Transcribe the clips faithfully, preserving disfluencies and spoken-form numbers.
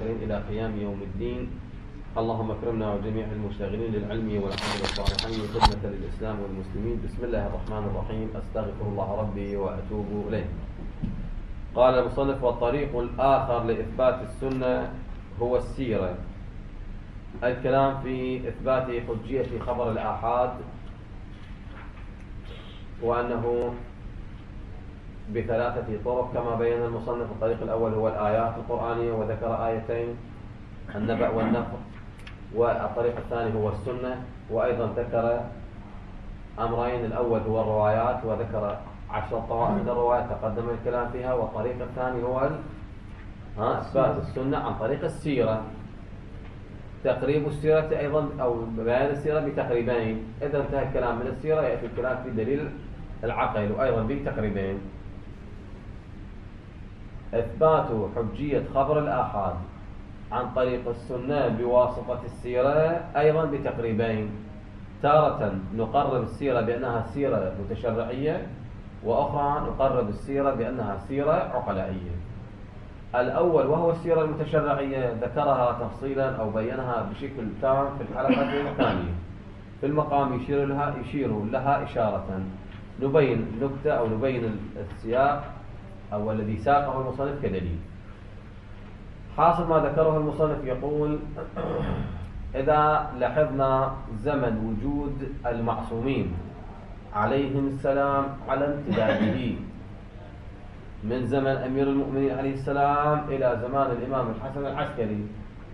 والآخرين إلى قيام يوم الدين. اللهم اكرمنا وجميع المشتغلين للعلم والعمل الصالحين خدمة للإسلام والمسلمين. بسم الله الرحمن الرحيم. أستغفر الله ربي وأتوب إليه. قال المصنف: والطريق الآخر لإثبات السنة هو السيرة. الكلام في إثبات حجية خبر الآحاد، وأنه بثلاثة طرق كما بين المصنف. الطريق الأول هو الآيات القرآنية وذكر آيتين، النبأ والنفر. والطريق الثاني هو السنة، وأيضا ذكر أمرين: الأول هو الروايات وذكر عشر طوائف من الروايات تقدم الكلام فيها. والطريق الثاني هو إثبات السنة عن طريق السيرة، تقريب السيرة أيضا أو بيان السيرة بتقريبين. إذا انتهى الكلام من السيرة يأتي الكلام في دليل العقل وأيضا بتقريبين. إثبات حجية خبر الآحاد عن طريق السنة بواسطة السيرة أيضا بتقريبين. تارة نقرب السيرة بأنها سيرة متشرعية، وأخرى نقرب السيرة بأنها سيرة عقلائية. الأول وهو السيرة المتشرعية ذكرها تفصيلا أو بينها بشكل تام في الحلقة الثانية. في المقام يشير لها يشير لها إشارة، نبين نكتة أو نبين السياق أو الذي ساقه المصنف كدليل. حاصل ما ذكره المصنف يقول: إذا لاحظنا زمن وجود المعصومين عليهم السلام على امتداده من زمن أمير المؤمنين عليه السلام إلى زمان الإمام الحسن العسكري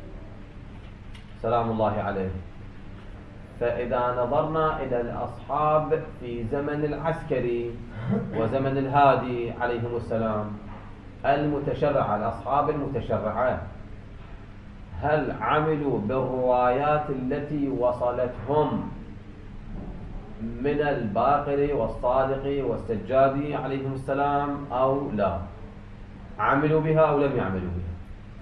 سلام الله عليه، فإذا نظرنا إلى الأصحاب في زمن العسكري وزمن الهادي عليهم السلام، المتشرعة الأصحاب المتشرعة، هل عملوا بالروايات التي وصلتهم من الباقر والصادق والسجادي عليهم السلام أو لا؟ عملوا بها أو لم يعملوا بها؟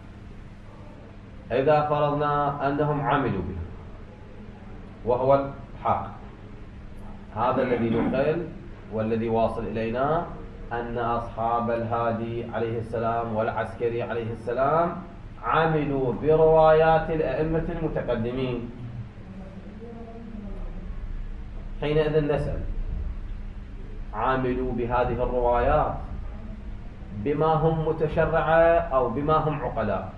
إذا فرضنا أنهم عملوا بها وهو الحق، هذا الذي نقل والذي واصل إلينا أن أصحاب الهادي عليه السلام والعسكري عليه السلام عملوا بروايات الأئمة المتقدمين. حينئذ نسأل: عملوا بهذه الروايات بما هم متشرعة أو بما هم عقلاء؟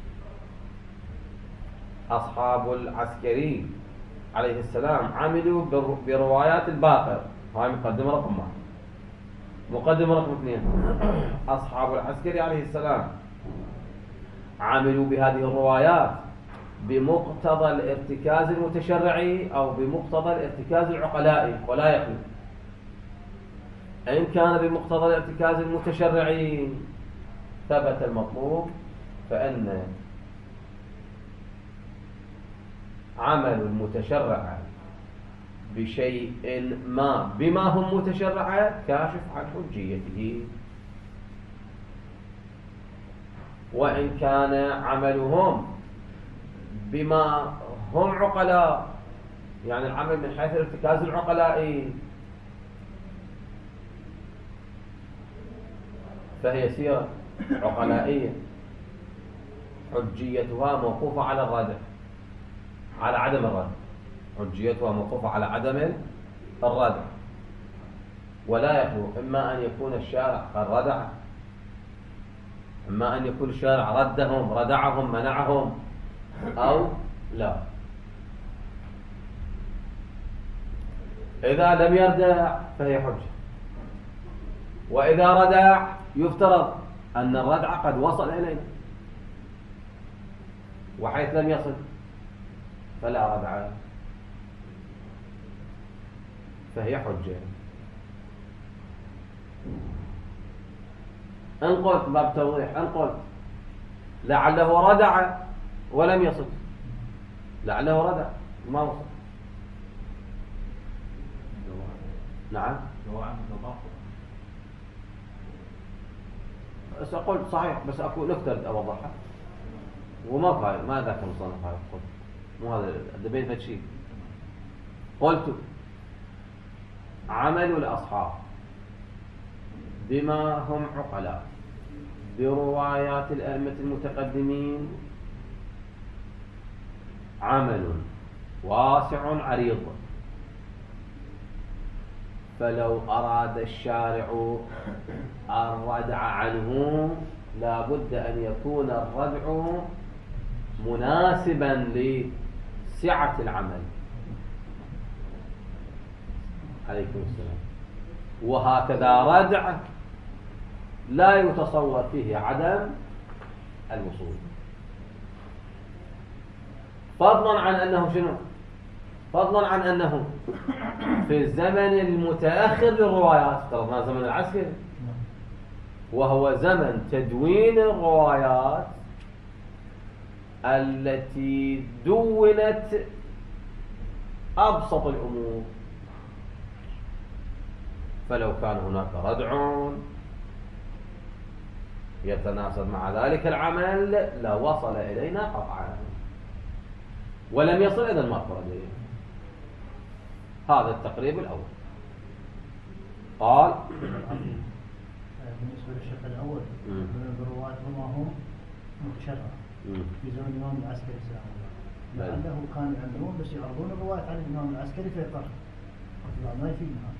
أصحاب العسكري عليه السلام عملوا بروايات الباقر، هاي مقدمة رقم واحد. مقدمة رقم اثنين: أصحاب العسكري عليه السلام عملوا بهذه الروايات بمقتضى الارتكاز المتشرعي أو بمقتضى الارتكاز العقلائي، ولا يخلو. إن كان بمقتضى الارتكاز المتشرعي ثبت المطلوب، فإن عمل المتشرع بشيء ما بما هم متشرعة كاشف عن حجيته. وإن كان عملهم بما هم عقلاء، يعني العمل من حيث الارتكاز العقلائي، فهي سيرة عقلائية حجيتها موقوفة على الردع، على عدم الردع. حجيتها موقوفة على عدم الردع، ولا يخلو إما أن يكون الشارع قد ردع، إما أن يكون الشارع ردهم ردعهم منعهم، أو لا. إذا لم يردع فهي حجة، وإذا ردع يفترض أن الردع قد وصل إلينا، وحيث لم يصل فلا ردع فهي حجة. إن قلت باب توضيح، إن قلت لعله ردع ولم يصل، لعله ردع ما وصل، نعم سأقول صحيح، بس أكو نفترض أوضحها وما فاهم ما ذاك المصنف هذا، قلت مو هذا دبين فتشي. قلت: عمل الأصحاب بما هم عقلاء بروايات الأئمة المتقدمين عمل واسع عريض، فلو أراد الشارع الردع عنه لا بد أن يكون الردع مناسبا لسعة العمل. عليكم السلام. وهكذا ردع لا يتصور فيه عدم الوصول، فضلا عن أنه شنو؟ فضلا عن أنه في الزمن المتأخر للروايات، افترضنا زمن العسكري، وهو زمن تدوين الروايات التي دونت أبسط الأمور، فلو كان هناك ردع يتناسب مع ذلك العمل لوصل إلينا قطعا، ولم يصل إلى المفرد. هذا التقريب الأول. قال بالنسبة للشق الأول من الرواة وما هم متشرع في زمن الإمام العسكري سلام الله، لعله كانوا يعملون بس يعرضون الرواة على الإمام العسكري فيقر، ما يفيدنا.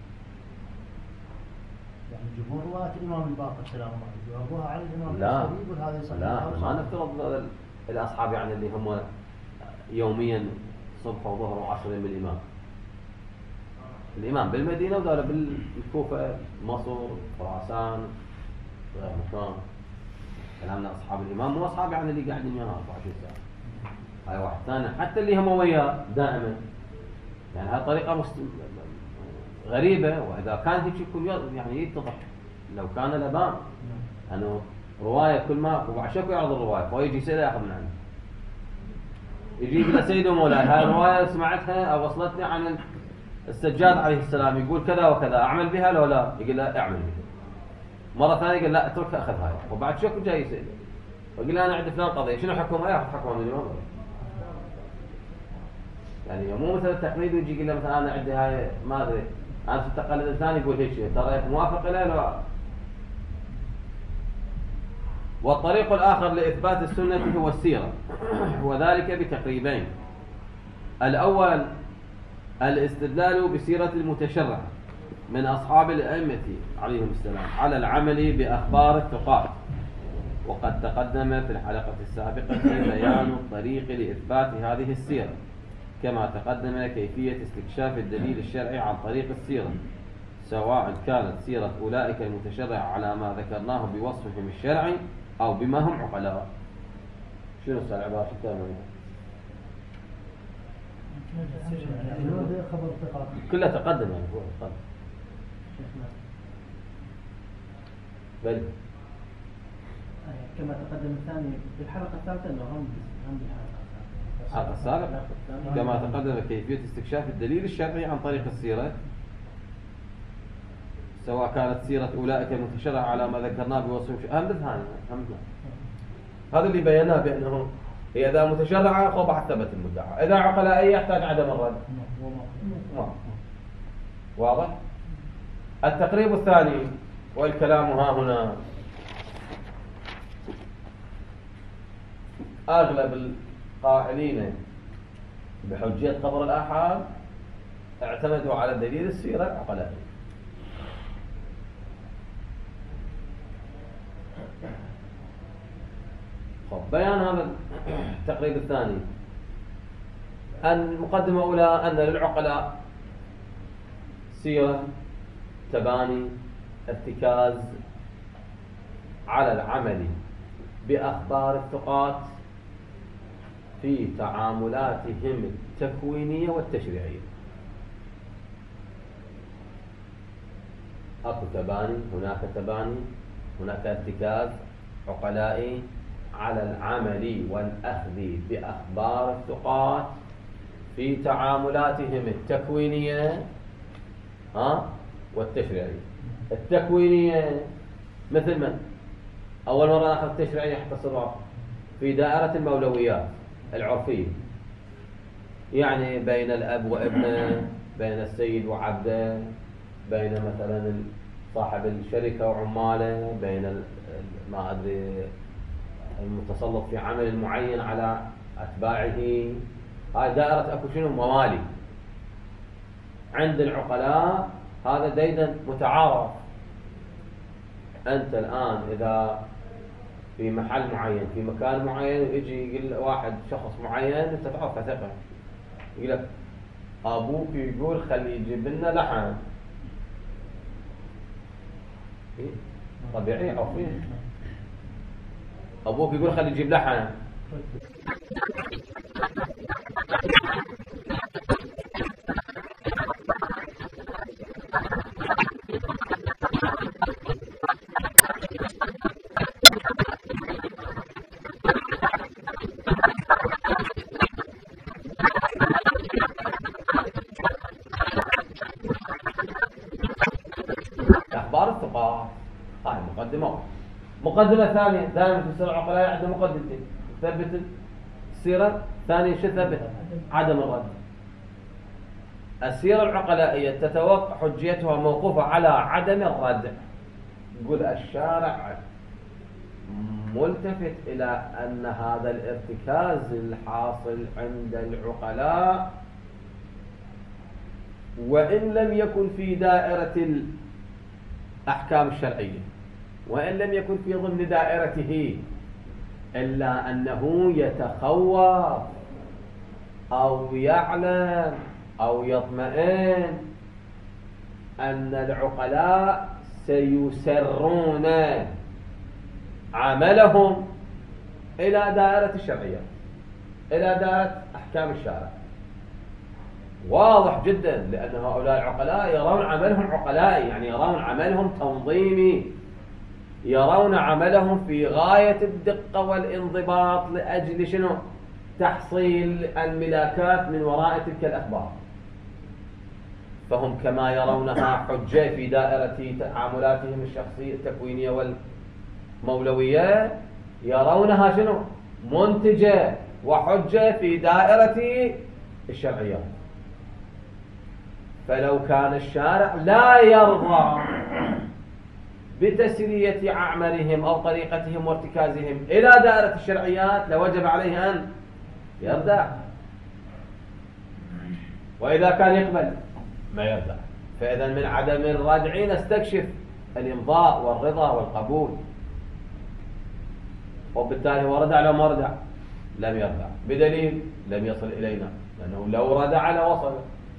يعني جمهور رواة الإمام الباقر سلام الله يعرضوها على الإمام العسكري يقول هذا صحيح. لا، ما نفترض الأصحاب يعني اللي هم يوميا صبح وظهر وعصر من الإمام. الإمام بالمدينة ودولة بالكوفة، مصر، خراسان، غير مكان. كلامنا أصحاب الإمام مو أصحاب يعني اللي قاعدين وياه أربعة وعشرين ساعة. هاي واحد ثاني حتى اللي هم وياه دائما. يعني هاي طريقة مست... غريبة، وإذا كان هيك يكون يعني يتضح لو كان الأبان أنه رواية كل ما وبعد شكو يعرض الرواية فيجي يسأله ياخذ من عنده. يجي يقول سيد مولاي هاي الرواية سمعتها أو وصلتني عن السجاد عليه السلام يقول كذا وكذا، أعمل بها لو لا؟ يقول لا أعمل بها. مرة ثانية يقول لا اتركها أخذ هاي، وبعد شكو جاي يسأل ويقول أنا عندي فلان قضية شنو حكمها؟ ياخذ حكمها من اليوم. يعني مو مثل التقليد يجي يقول له مثلا أنا عندي هاي ما أدري أنا تقلد الثاني يقول هيك ترى موافق له لو. والطريق الآخر لإثبات السنة هو السيرة، وذلك بتقريبين. الأول الاستدلال بسيرة المتشرع من أصحاب الأئمة عليهم السلام على العمل بأخبار الثقات، وقد تقدم في الحلقة السابقة بيان الطريق لإثبات هذه السيرة، كما تقدم كيفية استكشاف الدليل الشرعي عن طريق السيرة، سواء كانت سيرة أولئك المتشرع على ما ذكرناه بوصفهم الشرعي أو بما هم عقلاء. شنو السؤال عبارة شو تعمل؟ كلها تقدم يعني هو تقدم. بل كما تقدم الثاني في الحلقة الثالثة أنه هم هم الحلقة السابقة كما تقدم كيفية استكشاف الدليل الشرعي عن طريق السيرة، سواء كانت سيرة أولئك المتشرع على ما ذكرناه بوصفهم أهم ثاني أهم هذا اللي بيناه بأنه هي إذا متشرعة خو ثبت المدعى، إذا عقلائية يحتاج عدم الرد. واضح؟ التقريب الثاني والكلام ها هنا أغلب القائلين بحجية خبر الآحاد اعتمدوا على دليل السيرة العقلائية. بيان هذا التقريب الثاني. المقدمة الأولى أن للعقلاء سيرة، تباني، ارتكاز على العمل بأخبار الثقات في تعاملاتهم التكوينية والتشريعية. أكو تباني، هناك تباني، هناك ارتكاز عقلائي على العمل والأخذ بأخبار الثقات في تعاملاتهم التكوينية ها والتشريعية. التكوينية مثل من؟ أول مرة أخذ التشريعية اختصرها في دائرة المولويات العرفية، يعني بين الأب وابنه، بين السيد وعبده، بين مثلا صاحب الشركة وعماله، بين ما أدري المتسلط في عمل معين على أتباعه، هاي دائرة أكو شنو موالي. عند العقلاء هذا ديدا متعارف. أنت الآن إذا في محل معين في مكان معين ويجي يقول واحد شخص معين أنت تعرفه ثقة يقول لك أبوك يقول خلي يجيب لنا لحم، طبيعي عرفي أبوك يقول خلي يجيب لحم مقدمة ثانية. دائما في السيرة العقلاء عندنا مقدمتين تثبت السيرة، ثانية شو تثبت؟ عدم الرد. السيرة العقلائية تتوقع حجيتها موقوفة على عدم الرد. يقول الشارع ملتفت إلى أن هذا الارتكاز الحاصل عند العقلاء وإن لم يكن في دائرة الأحكام الشرعية وإن لم يكن في ضمن دائرته إلا أنه يتخوف أو يعلم أو يطمئن أن العقلاء سيسرون عملهم إلى دائرة الشرعية، إلى دائرة أحكام الشارع. واضح جدا، لأن هؤلاء العقلاء يرون عملهم عقلائي، يعني يرون عملهم تنظيمي، يرون عملهم في غاية الدقة والانضباط لأجل شنو؟ تحصيل الملاكات من وراء تلك الأخبار. فهم كما يرونها حجة في دائرة تعاملاتهم الشخصية التكوينية والمولوية، يرونها شنو؟ منتجة وحجة في دائرة الشرعيات. فلو كان الشارع لا يرضى بتسرية أعمالهم أو طريقتهم وارتكازهم إلى دائرة الشرعيات لوجب عليه أن يردع، وإذا كان يقبل ما يردع. فإذا من عدم الردع نستكشف الإمضاء والرضا والقبول، وبالتالي هو ردع لو ما ردع لم يردع، بدليل لم يصل إلينا، لأنه لو ردع لوصل.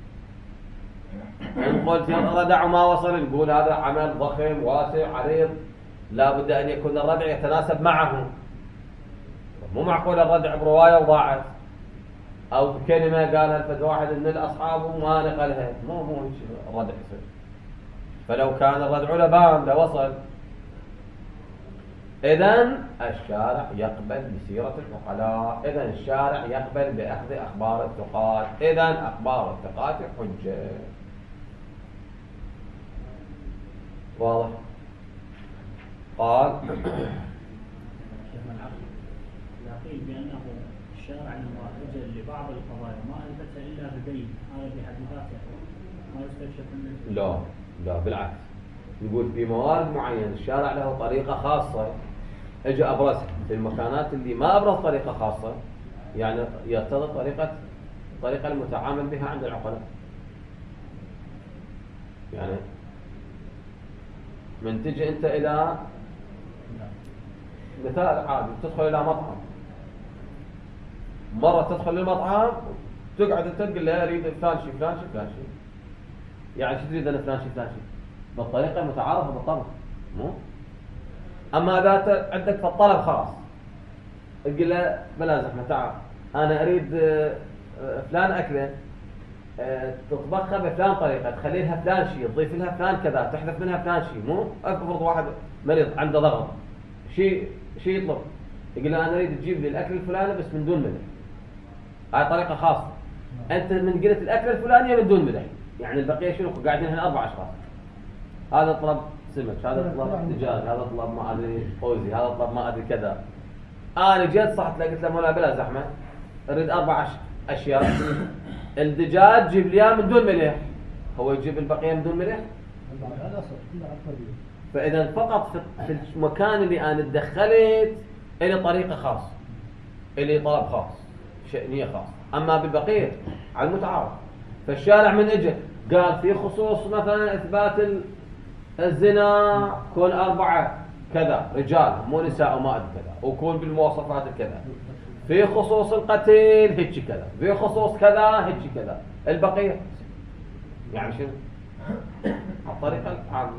إن قلت ردع وما وصل نقول هذا عمل ضخم واسع عريض، لا بد أن يكون الردع يتناسب معه. مو معقول الردع برواية وضاعت أو كلمة قالها الفد واحد من الأصحاب وما نقلها، مو مو الردع يصير. فلو كان الردع لبان لوصل. إذن الشارع يقبل بسيرة العقلاء، إذن الشارع يقبل بأخذ أخبار الثقات، إذن أخبار الثقات حجة. واضح؟ قال قيل بأنه الشارع لما أجل لبعض القضايا ما أثبت إلا بدليل، هذا بحد ذاته ما يستكشف منه. لا لا بالعكس، نقول في موارد معينة الشارع له طريقة خاصة اجى أبرزها. في المكانات اللي ما أبرز طريقة خاصة يعني يرتضي طريقة الطريقة المتعامل بها عند العقلاء. يعني من تجي أنت إلى مثال عادي تدخل إلى مطعم، مرة تدخل للمطعم تقعد أنت تقول له أريد فلان شيء فلان شيء فلان شيء، يعني شو تريد أنا فلان شيء فلان شيء بالطريقة المتعارفة بالطبع، مو؟ أما إذا عندك في الطلب خلاص تقول له بلا زحمة تعال أنا أريد فلان أكلة تطبخها بفلان طريقة، تخلي لها فلان شيء، تضيف لها فلان كذا، تحذف منها فلان شيء. مو أفرض واحد مريض عنده ضغط شيء شيء يطلب يقول له أنا أريد تجيب لي الأكل الفلاني بس من دون ملح، هاي طريقة خاصة. أنت من قلت الأكل الفلاني من دون ملح، يعني البقية شنو قاعدين هنا أربع أشخاص، هذا طلب سمك، هذا طلب دجاج، هذا طلب ما أدري قوزي، هذا طلب ما أدري كذا. أنا جيت صحت قلت له مولا بلا زحمة أريد أربع أشياء، الدجاج جيب لي من دون ملح، هو يجيب البقية من دون ملح. فإذا فقط في المكان اللي أنا دخلت إلي طريقة خاصة، إلي طلب خاص، شأنية خاصة. أما بالبقية على المتعارف، فالشارع من اجى قال في خصوص مثلا إثبات الزنا كون أربعة كذا رجال مو نساء وما أدري كذا، وكون بالمواصفات كذا، في خصوص القتل هيك كذا، في خصوص كذا هيك كذا، البقية يعني شنو؟ الطريقة العامة.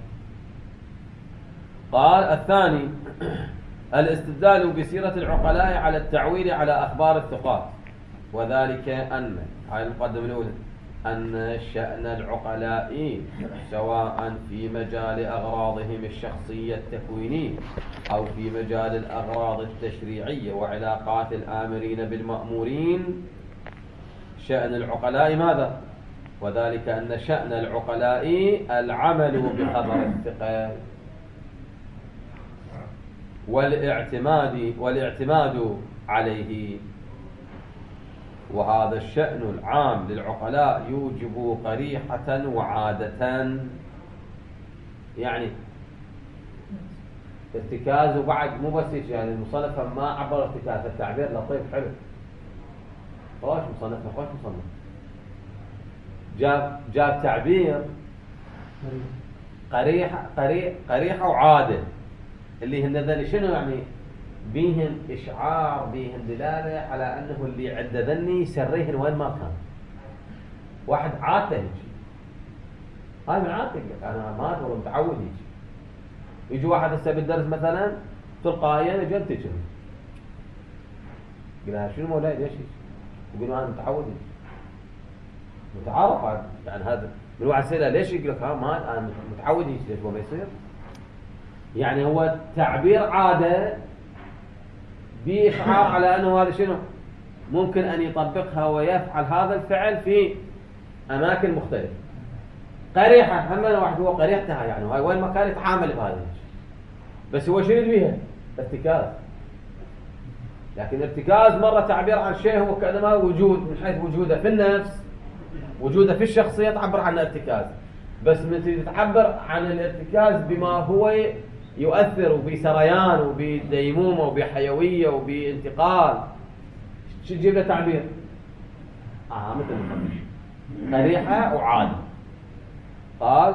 قال الثاني الاستدلال بسيرة العقلاء على التعويل على أخبار الثقات، وذلك أن هاي المقدمة الأولى أن شأن العقلاء سواء في مجال أغراضهم الشخصية التكوينية أو في مجال الأغراض التشريعية وعلاقات الآمرين بالمأمورين، شأن العقلاء ماذا؟ وذلك أن شأن العقلاء العمل بخبر الثقة والاعتماد والاعتماد عليه، وهذا الشأن العام للعقلاء يوجب قريحة وعادة. يعني ارتكاز، وبعد مو بس يعني المصنف ما عبر ارتكاز، التعبير لطيف حلو، خوش مصنف خوش مصنف جاب جاب تعبير قريحة قريح قريحة وعادة، اللي هن ذني شنو يعني؟ بيهن إشعار، بيهن دلالة على أنه اللي عند ذني سريهن وين ما كان. واحد عادته هيك، هاي من عادتك، أنا ما أدري متعود هيك. يجي واحد هسه بالدرس مثلا تلقائيا يجي ينتج، قلنا شنو مولاي ليش هيك؟ يقولوا أنا متعود هيك، متعارف يعني. هذا من واحد سأله ليش يقول لك ها ما أنا متعود هيك، ليش هو ما يصير؟ يعني هو تعبير عادة بإشعار على أنه هذا شنو ممكن أن يطبقها ويفعل هذا الفعل في أماكن مختلفة. قريحة هم واحد هو قريحتها، يعني هاي وين ما كان يتعامل بهذا، بس هو شنو بيها؟ ارتكاز. لكن ارتكاز مرة تعبير عن شيء هو كأنما وجود، من حيث وجوده في النفس، وجوده في الشخصية تعبر عن ارتكاز. بس من تعبر عن الارتكاز بما هو يؤثر بسريان وبديمومة وبحيوية وبانتقال، شو تجيب له تعبير؟ آه مثل المخرج قريحة وعادة. قال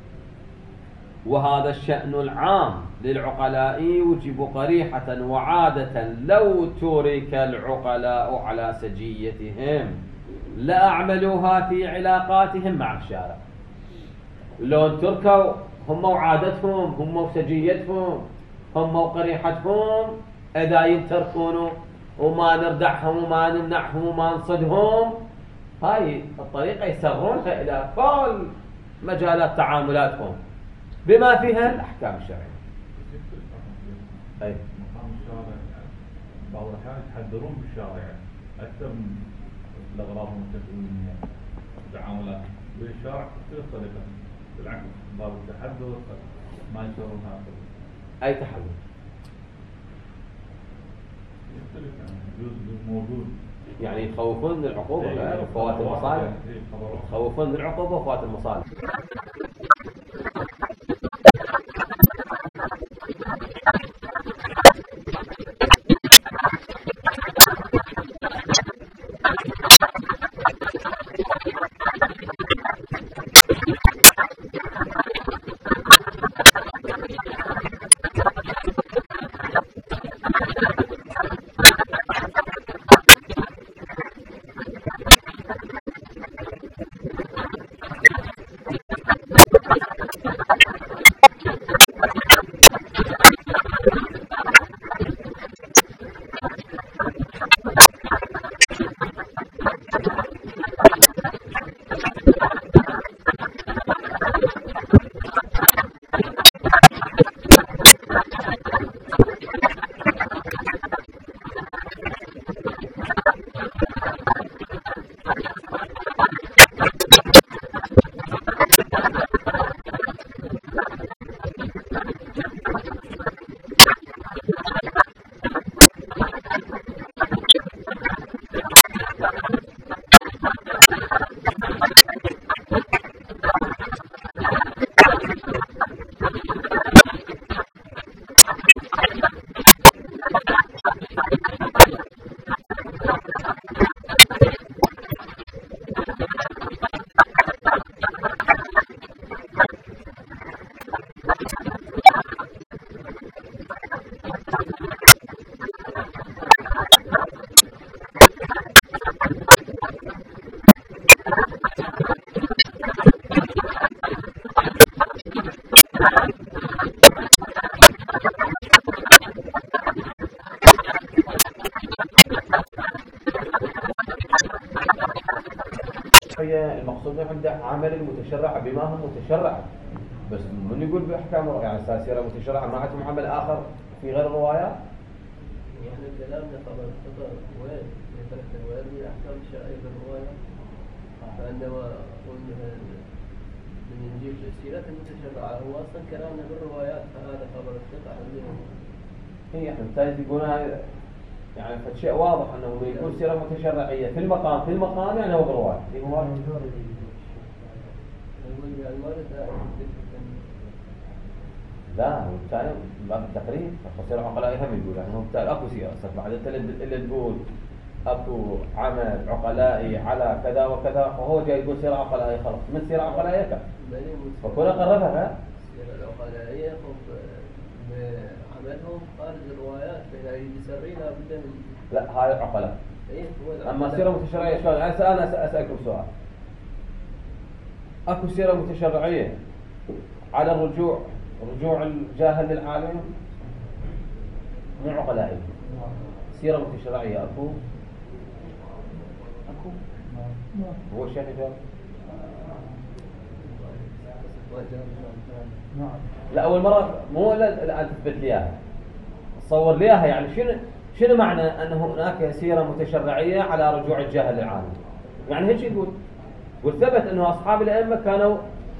وهذا الشأن العام للعقلاء يوجب قريحة وعادة لو ترك العقلاء على سجيتهم لأعملوها في علاقاتهم مع الشارع. لو تركوا هم وعادتهم، هم وسجيتهم، هم وقريحتهم، إذا ينتركون وما نردعهم وما نمنعهم وما نصدهم، هاي الطريقة يسرونها إلى كل مجالات تعاملاتهم بما فيها الأحكام الشرعية. أي مقام الشارع بعض الأحيان يتحدرون بالشارع أكثر من الأغراض والتكوينية والتعاملات بالشارع تختلف طريقة، بالعكس باب التحدث ما يصيرون هكذا. أي تحدث يختلف، يعني جزء موجود، يعني يخوفون من العقوبة وفوات المصالح، يخوفون من العقوبة وفوات المصالح. هي المقصود عنده عمل المتشرع بما هو متشرع، بس من يقول بأحكام يعني سيرة متشرعة ما عندهم عمل آخر في غير الروايات؟ يعني كلامنا طبعا خطأ وين يترك الوين من الأحكام الشرعية بالرواية، فعندما قلنا من نجيب السيرات المتشرعة هو أصلا كلامنا بالروايات، فهذا خبر الثقة عندنا. هي احنا بالتالي يقولونها يعني فشيء واضح انه يكون سيرة متشرعية في المقام في المقام يعني هو بالرواية. يقول يعني ما له لا هو بالتالي باب التقريب فصير عقلاء هم يقول يعني هو بالتالي اكو سيرة بعد انت اللي تقول اكو عمل عقلائي على كذا وكذا فهو جاي يقول سيرة عقلائي خلاص من سيرة عقلائية كذا فكنا قربها. السيرة العقلائية عملهم خارج الروايات فإذا يسري لابد من لا هاي عقلاء. اما سيرة متشرعية شلون؟ انا اسالكم سؤال. اكو سيرة متشرعية على الرجوع رجوع الجاهل للعالم مو عقلائي. سيرة متشرعية اكو اكو هو الشيخ جاب لا أول مرة مو الآن تثبت لي إياها تصور لي إياها يعني شنو شنو معنى أنه هناك سيرة متشرعية على رجوع الجاهل للعالم يعني هيك يقول وثبت أنه أصحاب الأئمة كانوا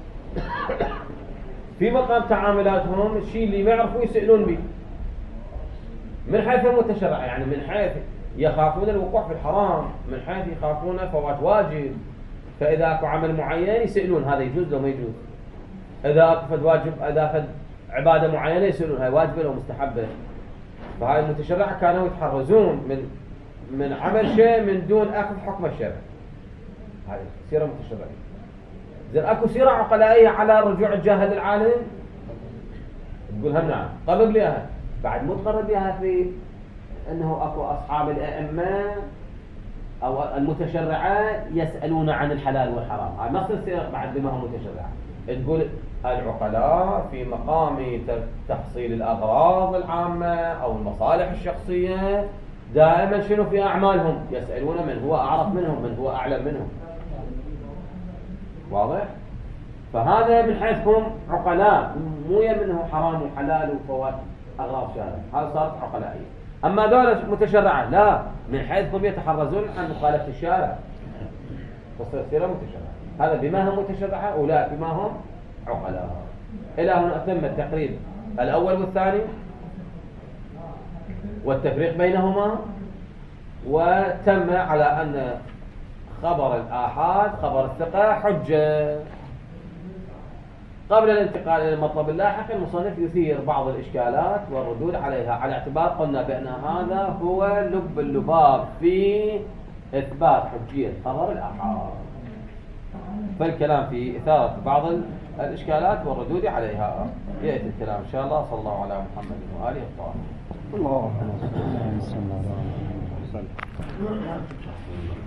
في مقام تعاملاتهم الشيء اللي ما يعرفوا يسألون به من حيث المتشرع يعني من حيث يخافون الوقوع في الحرام من حيث يخافون فوات واجب فإذا أكو عمل معين يسألون هذا يجوز لو ما يجوز إذا أكو فد واجب إذا فد عبادة معينة يسألون هاي واجبة لو مستحبة فهاي المتشرع كانوا يتحرزون من من عمل شيء من دون أخذ حكم الشرع. هاي سيرة متشرعية. زين أكو سيرة عقلائية على رجوع الجاهل للعالم تقول هم نعم قرب ليها بعد مو تقرب ليها في أنه أكو أصحاب الأئمة أو المتشرعة يسألون عن الحلال والحرام هاي ما تصير بعد بما هو متشرع تقول العقلاء في مقام تحصيل الأغراض العامة أو المصالح الشخصية دائما شنو في أعمالهم يسألون من هو أعرف منهم من هو أعلم منهم واضح؟ فهذا من حيث هم عقلاء مو منه حرام وحلال وفوات أغراض شارع هذا صارت عقلائية. أما دولة متشرعة لا من حيث هم يتحرزون عن مخالفة الشارع تصير سيرة متشرعة هذا بما هم متشرعة أولئك بما هم عقلاء. إلى هنا أتم التقريب الأول والثاني والتفريق بينهما وتم على أن خبر الآحاد خبر الثقة حجة. قبل الانتقال إلى المطلب اللاحق المصنف يثير بعض الإشكالات والردود عليها على اعتبار قلنا بأن هذا هو لب اللباب في إثبات حجية خبر الآحاد فالكلام في إثارة بعض الإشكالات والردود عليها يأتي الكلام إن شاء الله. صلى الله على محمد وآله الطاهرين. الله أكبر.